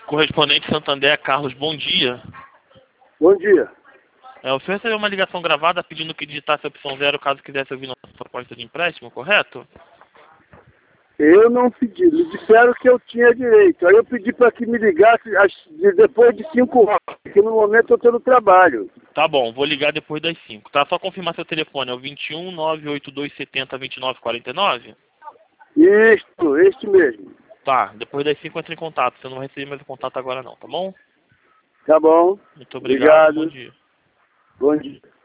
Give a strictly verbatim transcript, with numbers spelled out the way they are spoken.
Correspondente Santander, Carlos, bom dia. Bom dia. É, o senhor recebeu uma ligação gravada pedindo que digitasse a opção zero caso quisesse ouvir nossa proposta de empréstimo, correto? Eu não pedi, me disseram que eu tinha direito. Aí eu pedi para que me ligasse às- de- depois de cinco horas, porque no momento eu estou no trabalho. Tá bom, vou ligar depois das cinco. Tá? Só confirmar seu telefone, é o vinte e um, nove oito dois setenta, vinte e nove quarenta e nove? Isto, este mesmo. Tá, depois das cinco entra em contato. Você não vai receber mais o contato agora não, tá bom? Tá bom. Muito obrigado, bom Obrigado. dia. Bom dia.